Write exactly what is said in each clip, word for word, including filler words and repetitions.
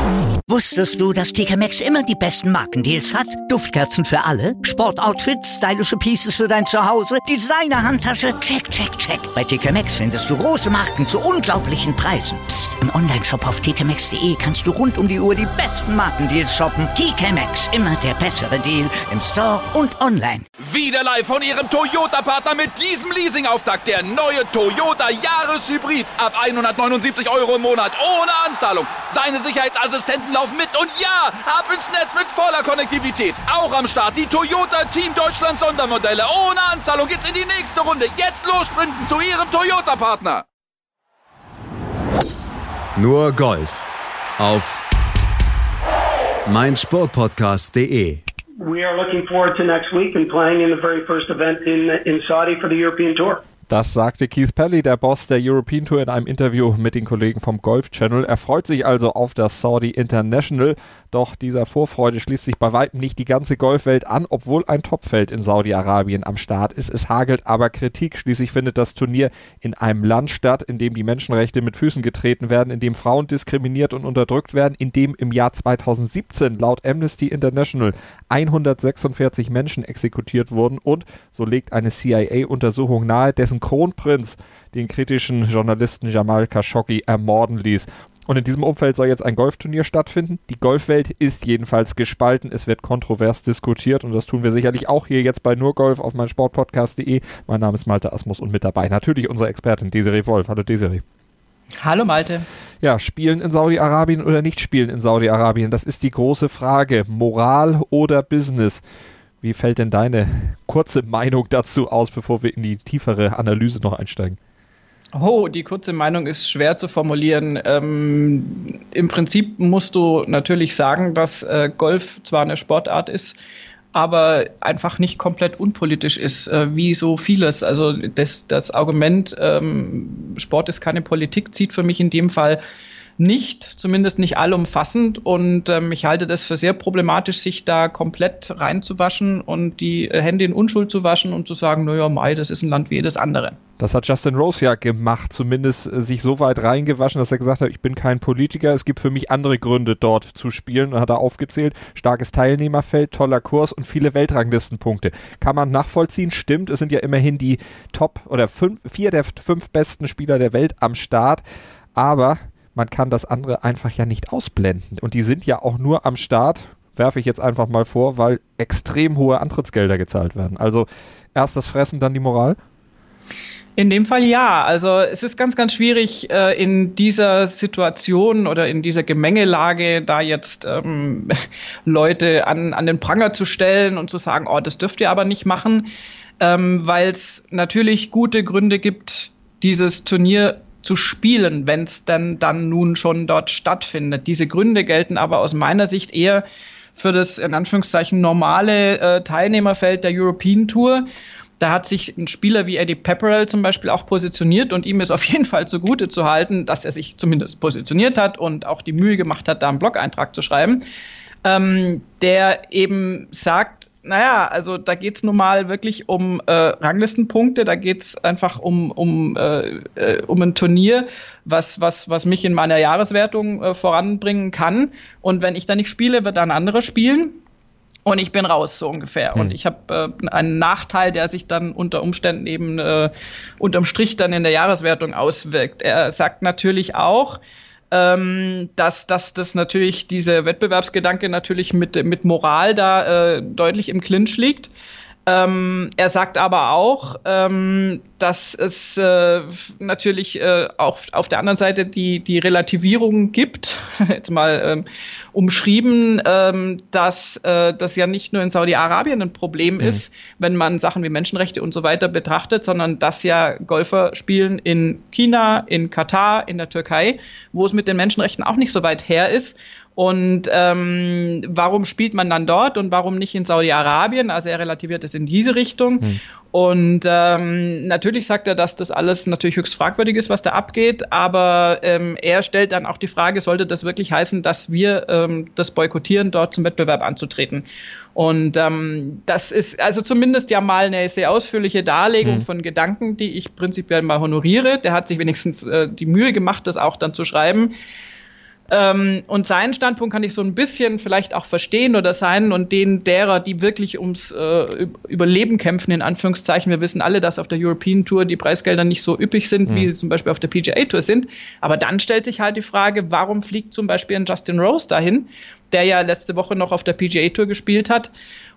Wusstest du, dass T K Maxx immer die besten Markendeals hat? Duftkerzen für alle, Sportoutfits, stylische Pieces für dein Zuhause, Designer-Handtasche, check, check, check. Bei T K Maxx findest du große Marken zu unglaublichen Preisen. Psst. Im Onlineshop auf t k maxx punkt d e kannst du rund um die Uhr die besten Markendeals shoppen. T K Maxx, immer der bessere Deal im Store und online. Wieder live von Ihrem Toyota-Partner mit diesem Leasing-Auftakt. Der neue Toyota Jahreshybrid. Ab hundertneunundsiebzig Euro im Monat. Ohne Anzahlung. Seine Sicherheitsassistenten laufen mit. Und ja, ab ins Netz mit voller Konnektivität. Auch am Start die Toyota Team Deutschland Sondermodelle. Ohne Anzahlung geht's in die nächste Runde. Jetzt los sprinten zu Ihrem Toyota-Partner. Nur Golf auf meinsportpodcast punkt de. We are looking forward to next week and playing in the very first event in in Saudi for the European Tour. Das sagte Keith Pelley, der Boss der European Tour, in einem Interview mit den Kollegen vom Golf Channel. Er freut sich also auf das Saudi International. Doch dieser Vorfreude schließt sich bei weitem nicht die ganze Golfwelt an, obwohl ein Topfeld in Saudi-Arabien am Start ist. Es hagelt aber Kritik. Schließlich findet das Turnier in einem Land statt, in dem die Menschenrechte mit Füßen getreten werden, in dem Frauen diskriminiert und unterdrückt werden, in dem im Jahr zweitausendsiebzehn laut Amnesty International hundertsechsundvierzig Menschen exekutiert wurden und, so legt eine C I A-Untersuchung nahe, dessen Kronprinz den kritischen Journalisten Jamal Khashoggi ermorden ließ. Und in diesem Umfeld soll jetzt ein Golfturnier stattfinden. Die Golfwelt ist jedenfalls gespalten. Es wird kontrovers diskutiert und das tun wir sicherlich auch hier jetzt bei Nur Golf auf meinsportpodcast punkt de. Mein Name ist Malte Asmus und mit dabei natürlich unsere Expertin Desiree Wolf. Hallo Desiree. Hallo Malte. Ja, spielen in Saudi-Arabien oder nicht spielen in Saudi-Arabien? Das ist die große Frage. Moral oder Business? Wie fällt denn deine kurze Meinung dazu aus, bevor wir in die tiefere Analyse noch einsteigen? Oh, die kurze Meinung ist schwer zu formulieren. Ähm, im Prinzip musst du natürlich sagen, dass äh, Golf zwar eine Sportart ist, aber einfach nicht komplett unpolitisch ist, äh, wie so vieles. Also das, das Argument, ähm, Sport ist keine Politik, zieht für mich in dem Fall nicht, zumindest nicht allumfassend, und ähm, ich halte das für sehr problematisch, sich da komplett reinzuwaschen und die Hände in Unschuld zu waschen und zu sagen, naja, Mai, das ist ein Land wie jedes andere. Das hat Justin Rose ja gemacht, zumindest äh, sich so weit reingewaschen, dass er gesagt hat, ich bin kein Politiker, es gibt für mich andere Gründe, dort zu spielen. Und hat er aufgezählt, starkes Teilnehmerfeld, toller Kurs und viele Weltranglistenpunkte. Kann man nachvollziehen, stimmt, es sind ja immerhin die Top- oder fünf, vier der fünf besten Spieler der Welt am Start, aber man kann das andere einfach ja nicht ausblenden. Und die sind ja auch nur am Start, werfe ich jetzt einfach mal vor, weil extrem hohe Antrittsgelder gezahlt werden. Also erst das Fressen, dann die Moral? In dem Fall ja. Also es ist ganz, ganz schwierig, äh, in dieser Situation oder in dieser Gemengelage da jetzt ähm, Leute an, an den Pranger zu stellen und zu sagen, oh, das dürft ihr aber nicht machen, ähm, weil es natürlich gute Gründe gibt, dieses Turnier zu spielen, wenn es dann, dann nun schon dort stattfindet. Diese Gründe gelten aber aus meiner Sicht eher für das, in Anführungszeichen, normale äh, Teilnehmerfeld der European Tour. Da hat sich ein Spieler wie Eddie Pepperell zum Beispiel auch positioniert und ihm ist auf jeden Fall zugute zu halten, dass er sich zumindest positioniert hat und auch die Mühe gemacht hat, da einen Blog-Eintrag zu schreiben, ähm, der eben sagt, naja, also da geht's nun mal wirklich um äh, Ranglistenpunkte, da geht's einfach um um äh, äh, um ein Turnier, was was was mich in meiner Jahreswertung äh, voranbringen kann. Und wenn ich da nicht spiele, wird da ein anderer spielen und ich bin raus, so ungefähr. Hm. Und ich habe äh, einen Nachteil, der sich dann unter Umständen eben äh, unterm Strich dann in der Jahreswertung auswirkt. Er sagt natürlich auch, Ähm, dass, dass das natürlich, dieser Wettbewerbsgedanke natürlich mit, mit Moral da äh, deutlich im Clinch liegt. Ähm, er sagt aber auch, ähm, dass es äh, natürlich äh, auch auf der anderen Seite die, die Relativierung gibt, jetzt mal ähm, umschrieben, ähm, dass äh, das ja nicht nur in Saudi-Arabien ein Problem mhm. ist, wenn man Sachen wie Menschenrechte und so weiter betrachtet, sondern dass ja Golfer spielen in China, in Katar, in der Türkei, wo es mit den Menschenrechten auch nicht so weit her ist. Und ähm, warum spielt man dann dort und warum nicht in Saudi-Arabien? Also er relativiert es in diese Richtung. Hm. Und ähm, natürlich sagt er, dass das alles natürlich höchst fragwürdig ist, was da abgeht. Aber ähm, er stellt dann auch die Frage, sollte das wirklich heißen, dass wir ähm, das boykottieren, dort zum Wettbewerb anzutreten? Und ähm, das ist also zumindest ja mal eine sehr ausführliche Darlegung hm. von Gedanken, die ich prinzipiell mal honoriere. Der hat sich wenigstens äh, die Mühe gemacht, das auch dann zu schreiben. Ähm, und seinen Standpunkt kann ich so ein bisschen vielleicht auch verstehen oder sein und den derer, die wirklich ums äh, Überleben kämpfen, in Anführungszeichen. Wir wissen alle, dass auf der European Tour die Preisgelder nicht so üppig sind, mhm. wie sie zum Beispiel auf der P G A Tour sind. Aber dann stellt sich halt die Frage, warum fliegt zum Beispiel ein Justin Rose dahin, der ja letzte Woche noch auf der P G A Tour gespielt hat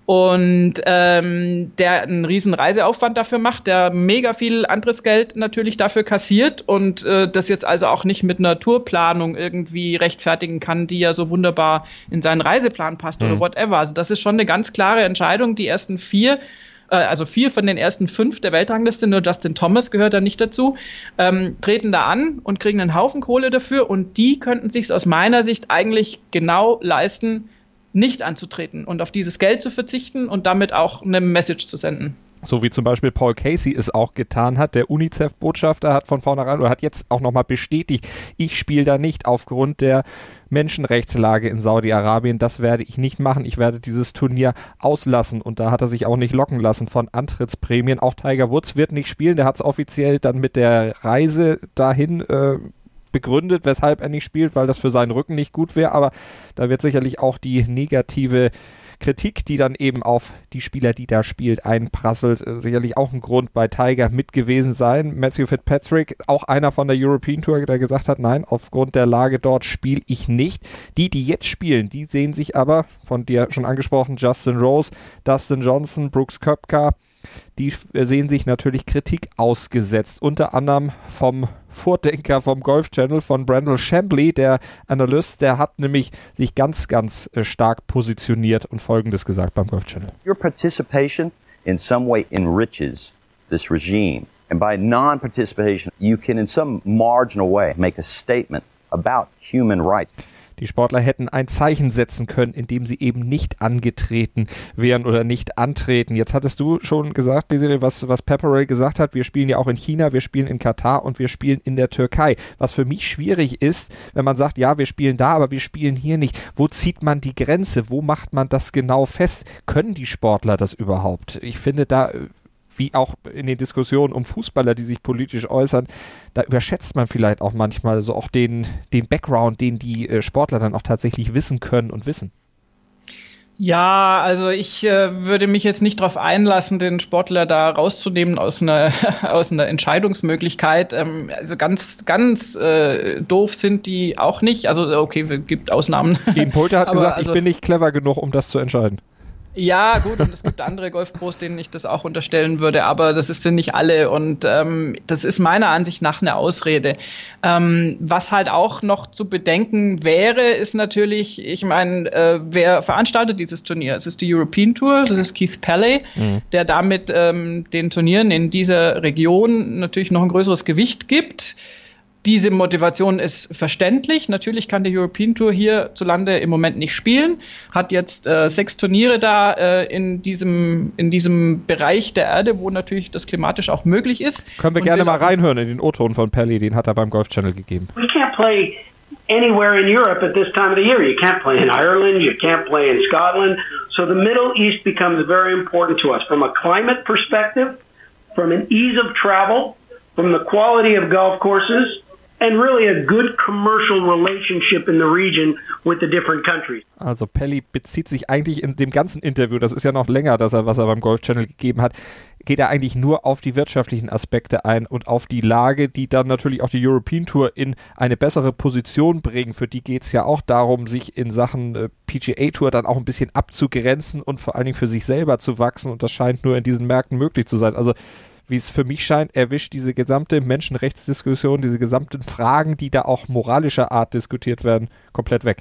und ähm, der einen riesen Reiseaufwand dafür macht, der mega viel Antrittsgeld natürlich dafür kassiert und äh, das jetzt also auch nicht mit einer Tourplanung irgendwie rechtfertigen kann, die ja so wunderbar in seinen Reiseplan passt mhm. oder whatever. Also das ist schon eine ganz klare Entscheidung. Die ersten vier äh, also vier von den ersten fünf der Weltrangliste, nur Justin Thomas gehört da nicht dazu, ähm, treten da an und kriegen einen Haufen Kohle dafür und die könnten sich aus meiner Sicht eigentlich genau leisten, nicht anzutreten und auf dieses Geld zu verzichten und damit auch eine Message zu senden. So wie zum Beispiel Paul Casey es auch getan hat. Der UNICEF-Botschafter hat von vornherein oder hat jetzt auch nochmal bestätigt, ich spiele da nicht aufgrund der Menschenrechtslage in Saudi-Arabien. Das werde ich nicht machen. Ich werde dieses Turnier auslassen. Und da hat er sich auch nicht locken lassen von Antrittsprämien. Auch Tiger Woods wird nicht spielen. Der hat es offiziell dann mit der Reise dahin äh, begründet, weshalb er nicht spielt, weil das für seinen Rücken nicht gut wäre. Aber da wird sicherlich auch die negative Kritik, die dann eben auf die Spieler, die da spielt, einprasselt, sicherlich auch ein Grund bei Tiger mit gewesen sein. Matthew Fitzpatrick, auch einer von der European Tour, der gesagt hat, nein, aufgrund der Lage dort spiele ich nicht. Die, die jetzt spielen, die sehen sich aber, von dir schon angesprochen, Justin Rose, Dustin Johnson, Brooks Koepka, die sehen sich natürlich Kritik ausgesetzt. Unter anderem vom Vordenker vom Golf Channel, von Brandel Chambly, der Analyst, der hat nämlich sich ganz, ganz stark positioniert und Folgendes gesagt beim Golf Channel. Your participation in some way enriches this regime. And by non-participation, you can in some marginal way make a statement about human rights. Die Sportler hätten ein Zeichen setzen können, indem sie eben nicht angetreten wären oder nicht antreten. Jetzt hattest du schon gesagt, Desiree, was, was Pepperell gesagt hat. Wir spielen ja auch in China, wir spielen in Katar und wir spielen in der Türkei. Was für mich schwierig ist, wenn man sagt, ja, wir spielen da, aber wir spielen hier nicht. Wo zieht man die Grenze? Wo macht man das genau fest? Können die Sportler das überhaupt? Ich finde da, wie auch in den Diskussionen um Fußballer, die sich politisch äußern, da überschätzt man vielleicht auch manchmal so auch den, den Background, den die äh, Sportler dann auch tatsächlich wissen können und wissen. Ja, also ich äh, würde mich jetzt nicht darauf einlassen, den Sportler da rauszunehmen aus einer aus einer Entscheidungsmöglichkeit. Ähm, also ganz ganz äh, doof sind die auch nicht. Also okay, es gibt Ausnahmen. Ian Poulter hat Aber gesagt, also, ich bin nicht clever genug, um das zu entscheiden. Ja, gut, und es gibt andere Golfpros, denen ich das auch unterstellen würde, aber das sind nicht alle und ähm, das ist meiner Ansicht nach eine Ausrede. Ähm, was halt auch noch zu bedenken wäre, ist natürlich, ich meine, äh, wer veranstaltet dieses Turnier? Es ist die European Tour, das ist Keith Pelley, mhm. der damit ähm, den Turnieren in dieser Region natürlich noch ein größeres Gewicht gibt. Diese Motivation ist verständlich. Natürlich kann die European Tour hierzulande im Moment nicht spielen. Hat jetzt äh, sechs Turniere da äh, in diesem in diesem Bereich der Erde, wo natürlich das klimatisch auch möglich ist. Können wir gerne mal reinhören in den O-Ton von Pelley, den hat er beim Golf Channel gegeben. We can't play anywhere in Europe at this time of the year. You can't play in Ireland, you can't play in Scotland. So the Middle East becomes very important to us from a climate perspective, from an ease of travel, from the quality of golf courses. And really a good commercial relationship in the region with the different countries. Also Pelley bezieht sich eigentlich in dem ganzen Interview, das ist ja noch länger, dass er, was er beim Golf Channel gegeben hat, geht er eigentlich nur auf die wirtschaftlichen Aspekte ein und auf die Lage, die dann natürlich auch die European Tour in eine bessere Position bringen. Für die geht es ja auch darum, sich in Sachen äh, P G A Tour dann auch ein bisschen abzugrenzen und vor allen Dingen für sich selber zu wachsen und das scheint nur in diesen Märkten möglich zu sein. Also wie es für mich scheint, erwischt diese gesamte Menschenrechtsdiskussion, diese gesamten Fragen, die da auch moralischer Art diskutiert werden, komplett weg.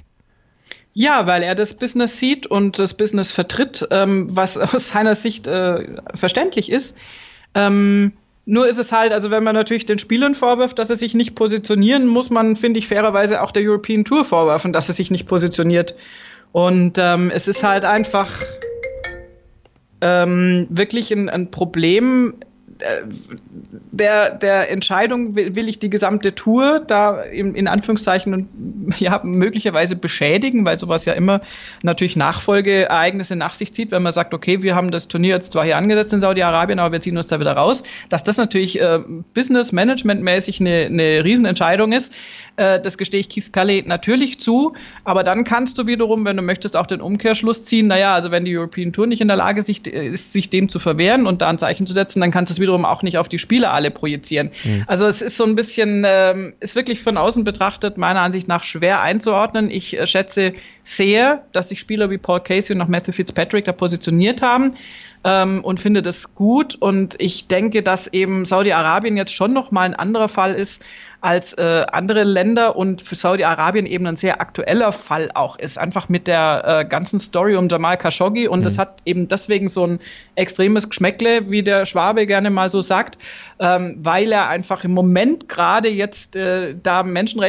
Ja, weil er das Business sieht und das Business vertritt, ähm, was aus seiner Sicht äh, verständlich ist. Ähm, nur ist es halt, also wenn man natürlich den Spielern vorwirft, dass sie sich nicht positionieren, muss man, finde ich, fairerweise auch der European Tour vorwerfen, dass sie sich nicht positioniert. Und ähm, es ist halt einfach ähm, wirklich ein, ein Problem, der, der Entscheidung, will, will ich die gesamte Tour da in, in Anführungszeichen ja, möglicherweise beschädigen, weil sowas ja immer natürlich Nachfolgeereignisse nach sich zieht, wenn man sagt, okay, wir haben das Turnier jetzt zwar hier angesetzt in Saudi-Arabien, aber wir ziehen uns da wieder raus, dass das natürlich äh, Business-Management-mäßig eine, eine Riesenentscheidung ist. Äh, das gestehe ich Keith Pelley natürlich zu, aber dann kannst du wiederum, wenn du möchtest, auch den Umkehrschluss ziehen, naja, also wenn die European Tour nicht in der Lage sich, ist, sich dem zu verwehren und da ein Zeichen zu setzen, dann kannst du es wiederum auch nicht auf die Spieler alle projizieren. Mhm. Also es ist so ein bisschen, ähm, ist wirklich von außen betrachtet meiner Ansicht nach schwer einzuordnen. Ich äh, schätze sehr, dass sich Spieler wie Paul Casey und auch Matthew Fitzpatrick da positioniert haben. Ähm, und finde das gut. Und ich denke, dass eben Saudi-Arabien jetzt schon noch mal ein anderer Fall ist als äh, andere Länder und für Saudi-Arabien eben ein sehr aktueller Fall auch ist. Einfach mit der äh, ganzen Story um Jamal Khashoggi. Und mhm. das hat eben deswegen so ein extremes Geschmäckle, wie der Schwabe gerne mal so sagt, ähm, weil er einfach im Moment gerade jetzt äh, da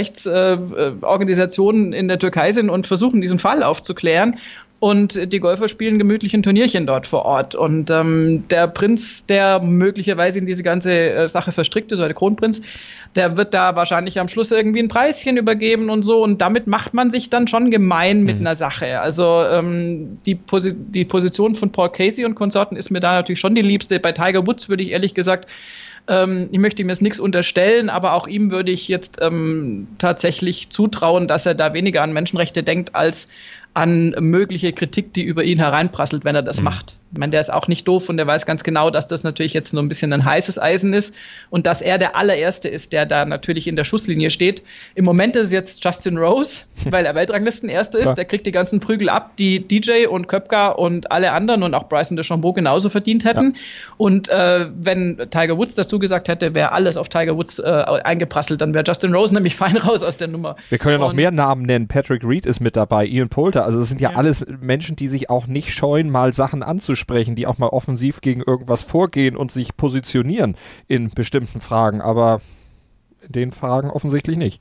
Menschenrechtsorganisationen äh, in der Türkei sind und versuchen, diesen Fall aufzuklären. Und die Golfer spielen gemütlich ein Turnierchen dort vor Ort. Und ähm, der Prinz, der möglicherweise in diese ganze äh, Sache verstrickt ist, oder der Kronprinz, der wird da wahrscheinlich am Schluss irgendwie ein Preischen übergeben und so. Und damit macht man sich dann schon gemein mit mhm. einer Sache. Also ähm, die, Posi- die Position von Paul Casey und Konsorten ist mir da natürlich schon die liebste. Bei Tiger Woods würde ich ehrlich gesagt, ähm, ich möchte ihm jetzt nichts unterstellen, aber auch ihm würde ich jetzt ähm, tatsächlich zutrauen, dass er da weniger an Menschenrechte denkt, als an mögliche Kritik, die über ihn hereinprasselt, wenn er das mhm. macht. Ich meine, der ist auch nicht doof und der weiß ganz genau, dass das natürlich jetzt nur ein bisschen ein heißes Eisen ist und dass er der allererste ist, der da natürlich in der Schusslinie steht. Im Moment ist es jetzt Justin Rose, weil er Weltranglistenerster ist. Der kriegt die ganzen Prügel ab, die D J und Koepka und alle anderen und auch Bryson DeChambeau genauso verdient hätten. Ja. Und äh, wenn Tiger Woods dazu gesagt hätte, wäre alles auf Tiger Woods äh, eingeprasselt, dann wäre Justin Rose nämlich fein raus aus der Nummer. Wir können ja noch und mehr Namen nennen. Patrick Reed ist mit dabei, Ian Poulter. Also das sind ja, ja alles Menschen, die sich auch nicht scheuen, mal Sachen anzusprechen. Sprechen, die auch mal offensiv gegen irgendwas vorgehen und sich positionieren in bestimmten Fragen, aber in den Fragen offensichtlich nicht.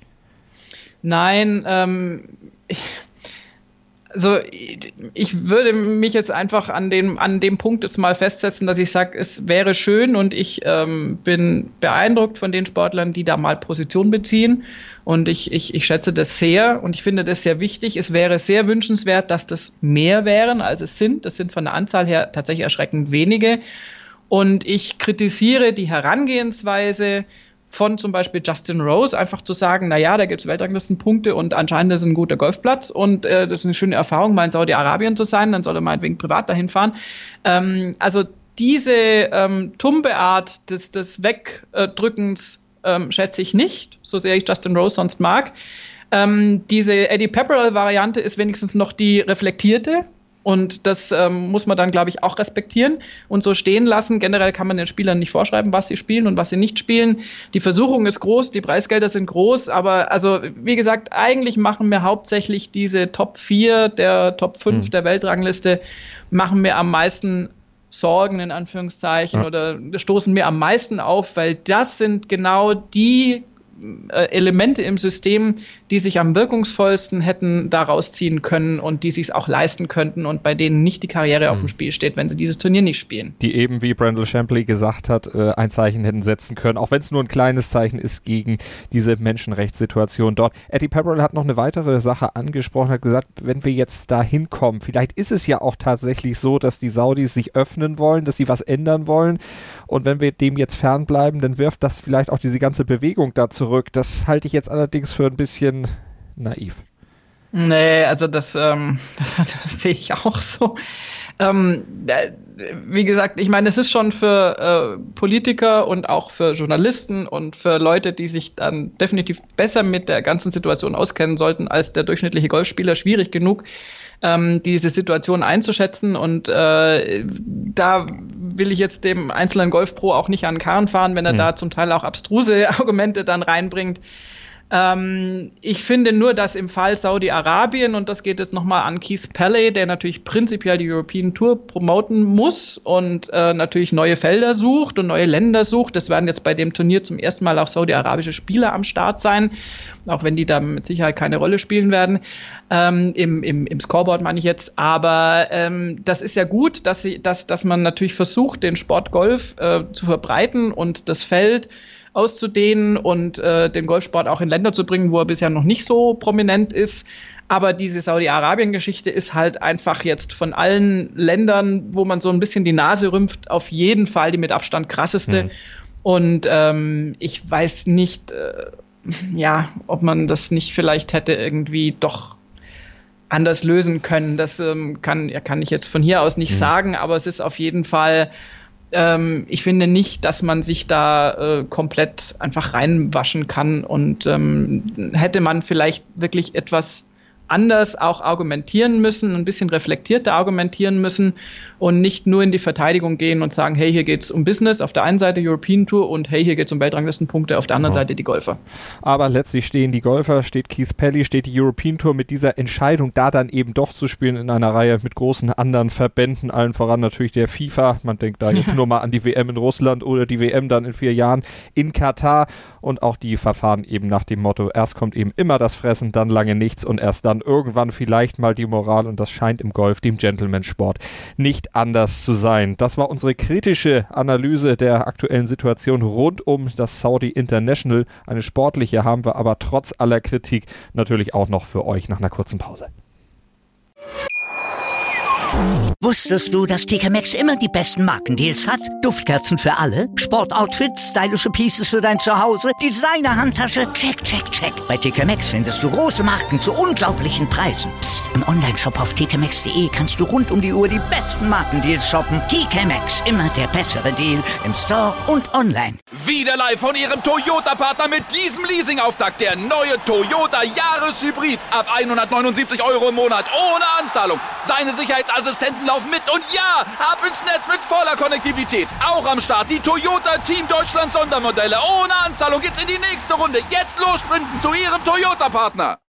Nein, ähm, ich, also ich würde mich jetzt einfach an dem, an dem Punkt jetzt mal festsetzen, dass ich sage, es wäre schön und ich ähm, bin beeindruckt von den Sportlern, die da mal Position beziehen und ich, ich, ich schätze das sehr und ich finde das sehr wichtig. Es wäre sehr wünschenswert, dass das mehr wären, als es sind. Das sind von der Anzahl her tatsächlich erschreckend wenige und ich kritisiere die Herangehensweise von zum Beispiel Justin Rose, einfach zu sagen, naja, da gibt es Weltranglistenpunkte und anscheinend ist es ein guter Golfplatz und äh, das ist eine schöne Erfahrung, mal in Saudi-Arabien zu sein, dann soll er meinetwegen privat dahin fahren. Ähm, also diese ähm, Tumbeart des, des Wegdrückens ähm, schätze ich nicht, so sehr ich Justin Rose sonst mag. Ähm, diese Eddie Pepperell-Variante ist wenigstens noch die reflektierte. Und das ähm, muss man dann, glaube ich, auch respektieren und so stehen lassen. Generell kann man den Spielern nicht vorschreiben, was sie spielen und was sie nicht spielen. Die Versuchung ist groß, die Preisgelder sind groß, aber also wie gesagt, eigentlich machen mir hauptsächlich diese Top vier der Top fünf mhm. der Weltrangliste machen mir am meisten Sorgen, in Anführungszeichen, ja. oder stoßen mir am meisten auf, weil das sind genau die Elemente im System, die sich am wirkungsvollsten hätten daraus ziehen können und die sich es auch leisten könnten und bei denen nicht die Karriere mhm. auf dem Spiel steht, wenn sie dieses Turnier nicht spielen. Die eben, wie Brandel Champley gesagt hat, ein Zeichen hätten setzen können, auch wenn es nur ein kleines Zeichen ist gegen diese Menschenrechtssituation dort. Eddie Pepperell hat noch eine weitere Sache angesprochen, hat gesagt, wenn wir jetzt da hinkommen, vielleicht ist es ja auch tatsächlich so, dass die Saudis sich öffnen wollen, dass sie was ändern wollen und wenn wir dem jetzt fernbleiben, dann wirft das vielleicht auch diese ganze Bewegung da zurück. Das halte ich jetzt allerdings für ein bisschen naiv. Nee, also das, ähm, das, das sehe ich auch so. Ähm, wie gesagt, ich meine, es ist schon für äh, Politiker und auch für Journalisten und für Leute, die sich dann definitiv besser mit der ganzen Situation auskennen sollten als der durchschnittliche Golfspieler, schwierig genug, ähm, diese Situation einzuschätzen. Und äh, da will ich jetzt dem einzelnen Golfpro auch nicht an den Karren fahren, wenn er hm. da zum Teil auch abstruse Argumente dann reinbringt. Ähm, ich finde nur, dass im Fall Saudi-Arabien, und das geht jetzt nochmal an Keith Pelley, der natürlich prinzipiell die European Tour promoten muss und äh, natürlich neue Felder sucht und neue Länder sucht. Das werden jetzt bei dem Turnier zum ersten Mal auch saudi-arabische Spieler am Start sein, auch wenn die da mit Sicherheit keine Rolle spielen werden. Ähm, im, im, im Scoreboard meine ich jetzt. Aber ähm, das ist ja gut, dass, sie, dass, dass man natürlich versucht, den Sport Golf äh, zu verbreiten und das Feld auszudehnen und äh, den Golfsport auch in Länder zu bringen, wo er bisher noch nicht so prominent ist. Aber diese Saudi-Arabien-Geschichte ist halt einfach jetzt von allen Ländern, wo man so ein bisschen die Nase rümpft, auf jeden Fall die mit Abstand krasseste. Mhm. Und ähm, ich weiß nicht, äh, ja, ob man das nicht vielleicht hätte irgendwie doch anders lösen können. Das ähm, kann, ja, kann ich jetzt von hier aus nicht mhm. sagen, aber es ist auf jeden Fall, ähm, ich finde nicht, dass man sich da äh, komplett einfach reinwaschen kann, und ähm, hätte man vielleicht wirklich etwas anders auch argumentieren müssen, ein bisschen reflektierter argumentieren müssen und nicht nur in die Verteidigung gehen und sagen, hey, hier geht's um Business auf der einen Seite, European Tour, und hey, hier geht's um Weltranglistenpunkte auf der anderen ja. Seite, die Golfer. Aber letztlich stehen die Golfer, steht Keith Pelley, steht die European Tour mit dieser Entscheidung, da dann eben doch zu spielen in einer Reihe mit großen anderen Verbänden, allen voran natürlich der FIFA. Man denkt da jetzt nur mal an die W M in Russland oder die W M dann in vier Jahren in Katar, und auch die verfahren eben nach dem Motto, erst kommt eben immer das Fressen, dann lange nichts und erst dann irgendwann vielleicht mal die Moral, und das scheint im Golf, dem Gentleman-Sport, nicht anders zu sein. Das war unsere kritische Analyse der aktuellen Situation rund um das Saudi International. Eine sportliche haben wir aber trotz aller Kritik natürlich auch noch für euch nach einer kurzen Pause. Wusstest du, dass T K Maxx immer die besten Markendeals hat? Duftkerzen für alle, Sportoutfits, stylische Pieces für dein Zuhause, Designer-Handtasche, check, check, check. Bei T K Maxx findest du große Marken zu unglaublichen Preisen. Psst. Im Onlineshop auf t k maxx punkt d e kannst du rund um die Uhr die besten Markendeals shoppen. T K Maxx, immer der bessere Deal im Store und online. Wieder live von ihrem Toyota-Partner mit diesem Leasing-Auftakt. Der neue Toyota Jahreshybrid. Ab hundertneunundsiebzig Euro im Monat ohne Anzahlung. Seine Sicherheitsassistenten laufen mit, und ja, ab ins Netz mit voller Konnektivität. Auch am Start die Toyota Team Deutschland Sondermodelle. Ohne Anzahlung geht's in die nächste Runde. Jetzt los sprinten zu ihrem Toyota-Partner.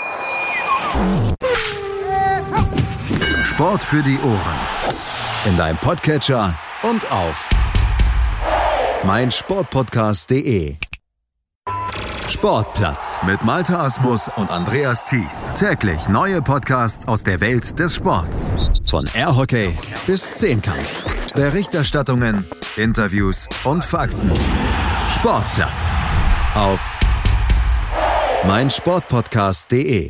Sport für die Ohren. In deinem Podcatcher und auf meinsportpodcast punkt de. Sportplatz mit Malte Asmus und Andreas Thies. Täglich neue Podcasts aus der Welt des Sports. Von Airhockey bis Zehnkampf. Berichterstattungen, Interviews und Fakten. Sportplatz auf meinsportpodcast punkt de.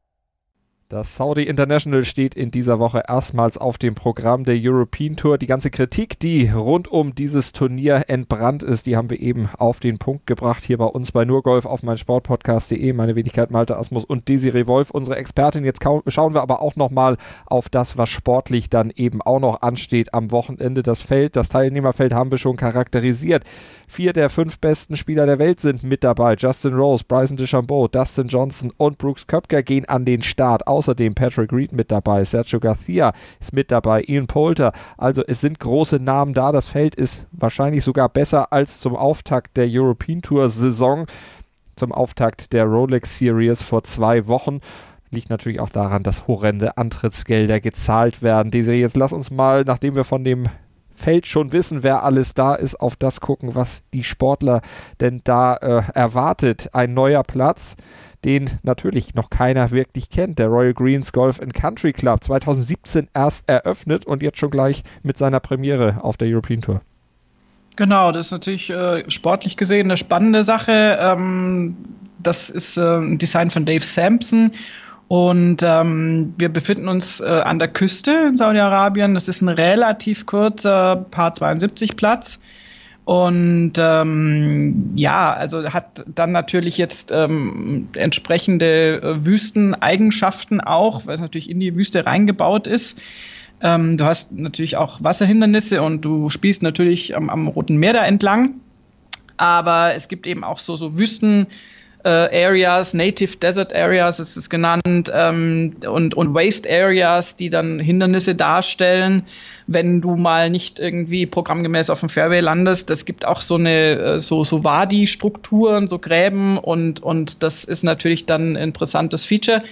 Das Saudi International steht in dieser Woche erstmals auf dem Programm der European Tour. Die ganze Kritik, die rund um dieses Turnier entbrannt ist, die haben wir eben auf den Punkt gebracht, hier bei uns bei Nur Golf auf meinsportpodcast punkt de. Meine Wenigkeit Malte Asmus und Desiree Wolf, unsere Expertin. Jetzt schauen wir aber auch nochmal auf das, was sportlich dann eben auch noch ansteht am Wochenende. Das Feld, das Teilnehmerfeld haben wir schon charakterisiert. Vier der fünf besten Spieler der Welt sind mit dabei. Justin Rose, Bryson DeChambeau, Dustin Johnson und Brooks Koepka gehen an den Start. Außerdem Patrick Reed mit dabei, Sergio Garcia ist mit dabei, Ian Poulter. Also es sind große Namen da. Das Feld ist wahrscheinlich sogar besser als zum Auftakt der European Tour Saison, zum Auftakt der Rolex Series vor zwei Wochen. Liegt natürlich auch daran, dass horrende Antrittsgelder gezahlt werden. Desiree, jetzt lass uns mal, nachdem wir von dem Feld schon wissen, wer alles da ist, auf das gucken, was die Sportler denn da äh, erwartet. Ein neuer Platz, den natürlich noch keiner wirklich kennt. Der Royal Greens Golf and Country Club, zwanzig siebzehn erst eröffnet und jetzt schon gleich mit seiner Premiere auf der European Tour. Genau, das ist natürlich äh, sportlich gesehen eine spannende Sache. Ähm, das ist äh, ein Design von Dave Sampson. Und ähm, wir befinden uns äh, an der Küste in Saudi-Arabien. Das ist ein relativ kurzer Par zweiundsiebzig Platz. Und ähm, ja, also hat dann natürlich jetzt ähm, entsprechende äh, Wüsteneigenschaften auch, weil es natürlich in die Wüste reingebaut ist. Ähm, du hast natürlich auch Wasserhindernisse und du spielst natürlich am, am Roten Meer da entlang. Aber es gibt eben auch so, so Wüsten. äh, Areas, Native Desert Areas ist es genannt, ähm, und, und Waste Areas, die dann Hindernisse darstellen, wenn du mal nicht irgendwie programmgemäß auf dem Fairway landest. Es gibt auch so eine so, so Wadi-Strukturen, so Gräben, und, und das ist natürlich dann ein interessantes Feature.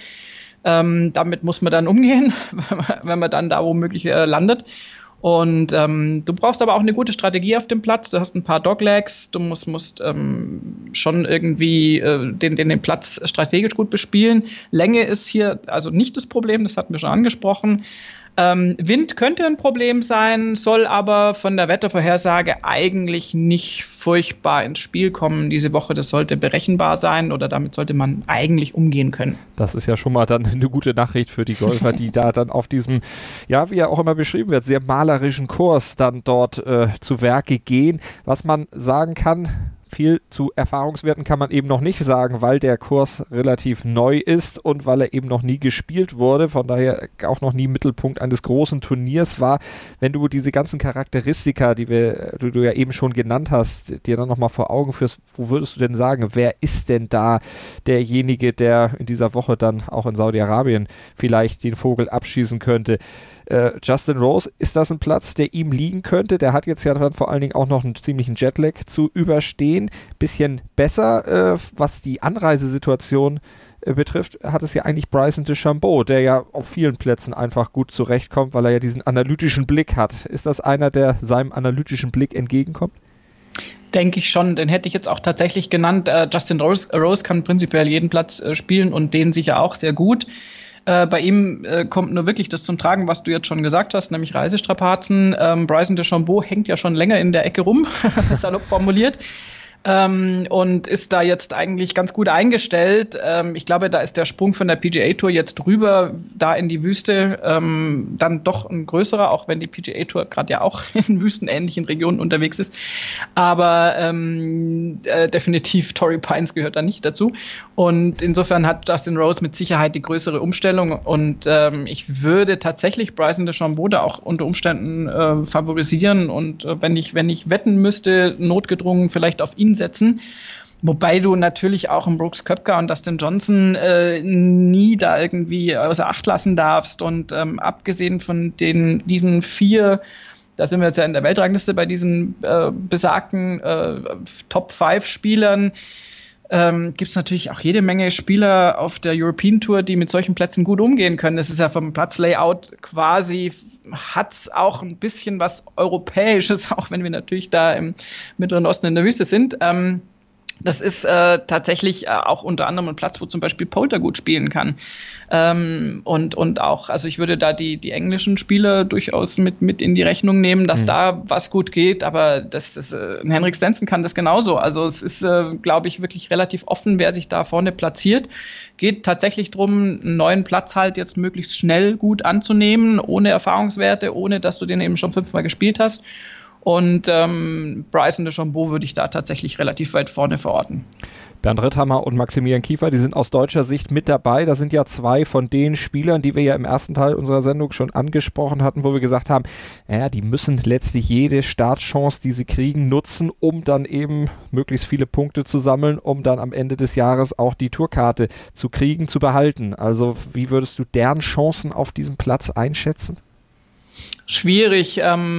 Ähm, damit muss man dann umgehen, wenn man dann da womöglich äh, landet. Und ähm, du brauchst aber auch eine gute Strategie auf dem Platz. Du hast ein paar Doglegs, du musst, musst ähm, schon irgendwie äh, den, den, den Platz strategisch gut bespielen. Länge ist hier also nicht das Problem, das hatten wir schon angesprochen. Ähm, Wind könnte ein Problem sein, soll aber von der Wettervorhersage eigentlich nicht furchtbar ins Spiel kommen diese Woche. Das sollte berechenbar sein, oder damit sollte man eigentlich umgehen können. Das ist ja schon mal dann eine gute Nachricht für die Golfer, die da dann auf diesem, ja, wie ja auch immer beschrieben wird, sehr malerischen Kurs dann dort äh, zu Werke gehen. Was man sagen kann, viel zu Erfahrungswerten kann man eben noch nicht sagen, weil der Kurs relativ neu ist und weil er eben noch nie gespielt wurde, von daher auch noch nie Mittelpunkt eines großen Turniers war. Wenn du diese ganzen Charakteristika, die, wir, die du ja eben schon genannt hast, dir dann nochmal vor Augen führst, wo würdest du denn sagen, wer ist denn da derjenige, der in dieser Woche dann auch in Saudi-Arabien vielleicht den Vogel abschießen könnte? Uh, Justin Rose, ist das ein Platz, der ihm liegen könnte? Der hat jetzt ja dann vor allen Dingen auch noch einen ziemlichen Jetlag zu überstehen. Bisschen besser, uh, was die Anreisesituation uh, betrifft, hat es ja eigentlich Bryson DeChambeau, der ja auf vielen Plätzen einfach gut zurechtkommt, weil er ja diesen analytischen Blick hat. Ist das einer, der seinem analytischen Blick entgegenkommt? Denke ich schon, den hätte ich jetzt auch tatsächlich genannt. Uh, Justin Rose, Rose kann prinzipiell jeden Platz uh, spielen und den sicher auch sehr gut. Äh, bei ihm äh, kommt nur wirklich das zum Tragen, was du jetzt schon gesagt hast, nämlich Reisestrapazen. Ähm, Bryson DeChambeau hängt ja schon länger in der Ecke rum, salopp formuliert. Ähm, und ist da jetzt eigentlich ganz gut eingestellt. Ähm, ich glaube, da ist der Sprung von der P G A Tour jetzt rüber, da in die Wüste, ähm, dann doch ein größerer, auch wenn die P G A Tour gerade ja auch in wüstenähnlichen Regionen unterwegs ist. Aber ähm, äh, definitiv Torrey Pines gehört da nicht dazu. Und insofern hat Justin Rose mit Sicherheit die größere Umstellung. Und ähm, ich würde tatsächlich Bryson DeChambeau da auch unter Umständen äh, favorisieren. Und äh, wenn ich, wenn ich wetten müsste, notgedrungen vielleicht auf ihn setzen. Wobei du natürlich auch einen Brooks Koepka und Dustin Johnson äh, nie da irgendwie außer Acht lassen darfst. Und ähm, abgesehen von den diesen vier, da sind wir jetzt ja in der Weltrangliste bei diesen äh, besagten äh, Top fünf Spielern, ähm, gibt es natürlich auch jede Menge Spieler auf der European Tour, die mit solchen Plätzen gut umgehen können. Das ist ja vom Platzlayout quasi, hat's auch ein bisschen was Europäisches, auch wenn wir natürlich da im Mittleren Osten in der Wüste sind. Ähm, Das ist äh, tatsächlich äh, auch unter anderem ein Platz, wo zum Beispiel Poulter gut spielen kann. Ähm, und, und auch, also ich würde da die, die englischen Spieler durchaus mit, mit in die Rechnung nehmen, dass mhm. da was gut geht, aber das ist, äh, Henrik Stenson kann das genauso. Also es ist, äh, glaube ich, wirklich relativ offen, wer sich da vorne platziert. Geht tatsächlich drum, einen neuen Platz halt jetzt möglichst schnell gut anzunehmen, ohne Erfahrungswerte, ohne dass du den eben schon fünfmal gespielt hast. Und ähm, Bryson DeChambeau würde ich da tatsächlich relativ weit vorne verorten. Bernd Ritthammer und Maximilian Kiefer, die sind aus deutscher Sicht mit dabei. Das sind ja zwei von den Spielern, die wir ja im ersten Teil unserer Sendung schon angesprochen hatten, wo wir gesagt haben, naja, die müssen letztlich jede Startchance, die sie kriegen, nutzen, um dann eben möglichst viele Punkte zu sammeln, um dann am Ende des Jahres auch die Tourkarte zu kriegen, zu behalten. Also wie würdest du deren Chancen auf diesem Platz einschätzen? Schwierig.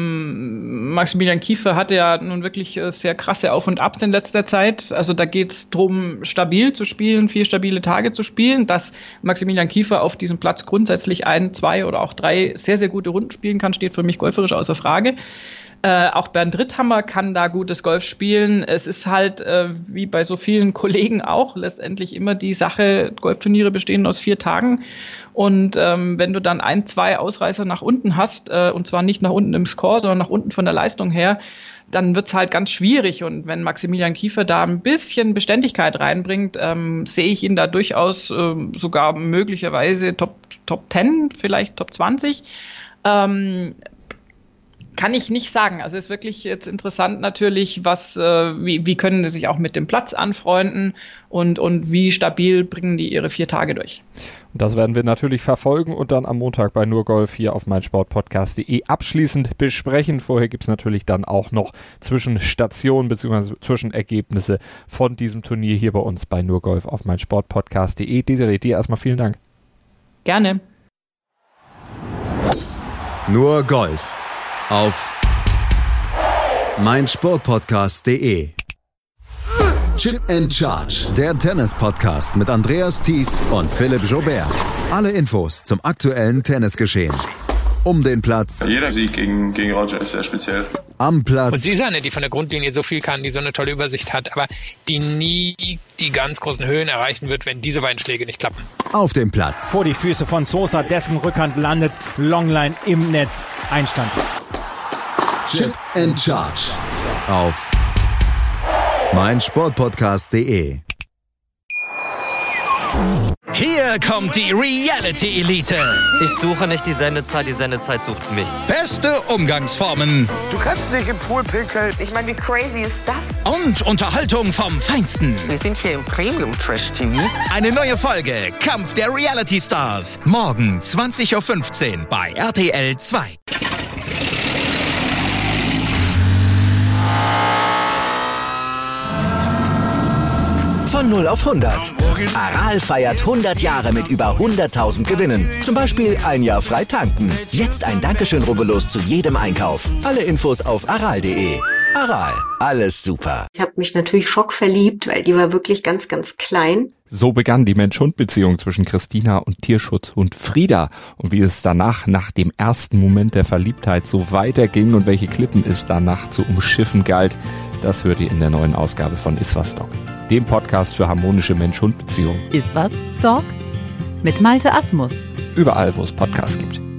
Ähm, Maximilian Kiefer hatte ja nun wirklich äh, sehr krasse Auf- und Abs in letzter Zeit. Also da geht es darum, stabil zu spielen, vier stabile Tage zu spielen. Dass Maximilian Kiefer auf diesem Platz grundsätzlich ein, zwei oder auch drei sehr, sehr gute Runden spielen kann, steht für mich golferisch außer Frage. Äh, auch Bernd Ritthammer kann da gutes Golf spielen. Es ist halt, äh, wie bei so vielen Kollegen auch, letztendlich immer die Sache, Golfturniere bestehen aus vier Tagen. Und ähm, wenn du dann ein, zwei Ausreißer nach unten hast, äh, und zwar nicht nach unten im Score, sondern nach unten von der Leistung her, dann wird's halt ganz schwierig. Und wenn Maximilian Kiefer da ein bisschen Beständigkeit reinbringt, ähm, sehe ich ihn da durchaus äh, sogar möglicherweise Top, Top zehn, vielleicht Top zwanzig. Ähm, Kann ich nicht sagen. Also ist wirklich jetzt interessant natürlich, was, äh, wie, wie können sie sich auch mit dem Platz anfreunden und, und wie stabil bringen die ihre vier Tage durch. Und das werden wir natürlich verfolgen und dann am Montag bei Nur Golf hier auf meinsportpodcast punkt de abschließend besprechen. Vorher gibt es natürlich dann auch noch Zwischenstationen bzw. Zwischenergebnisse von diesem Turnier hier bei uns bei Nur Golf auf meinsportpodcast punkt de. Desiree, dir erstmal vielen Dank. Gerne. Nur Golf auf meinsportpodcast punkt de. Chip and Charge, der Tennis-Podcast mit Andreas Thies und Philipp Joubert. Alle Infos zum aktuellen Tennisgeschehen. Um den Platz. Jeder Sieg gegen, gegen Roger ist sehr speziell. Am Platz. Und sie ist eine, die von der Grundlinie so viel kann, die so eine tolle Übersicht hat, aber die nie die ganz großen Höhen erreichen wird, wenn diese beiden Schläge nicht klappen. Auf dem Platz. Vor die Füße von Sosa, dessen Rückhand landet, Longline im Netz, Einstand. Chip and Charge auf meinsportpodcast punkt de. Hier kommt die Reality-Elite. Ich suche nicht die Sendezeit, die Sendezeit sucht mich. Beste Umgangsformen. Du kannst nicht im Pool pinkeln. Ich meine, wie crazy ist das? Und Unterhaltung vom Feinsten. Wir sind hier im Premium-Trash-T V. Eine neue Folge Kampf der Reality-Stars. Morgen zwanzig Uhr fünfzehn bei R T L zwei. Von null auf hundert. Aral feiert hundert Jahre mit über hunderttausend Gewinnen. Zum Beispiel ein Jahr frei tanken. Jetzt ein Dankeschön, rubbellos zu jedem Einkauf. Alle Infos auf aral punkt de. Aral, alles super. Ich habe mich natürlich schockverliebt, weil die war wirklich ganz, ganz klein. So begann die Mensch-Hund-Beziehung zwischen Christina und Tierschutzhund Frieda. Und wie es danach, nach dem ersten Moment der Verliebtheit, so weiterging und welche Klippen es danach zu umschiffen galt, das hört ihr in der neuen Ausgabe von Iswas Dog, dem Podcast für harmonische Mensch-Hund-Beziehungen. Iswas Dog? Mit Malte Asmus. Überall, wo es Podcasts gibt.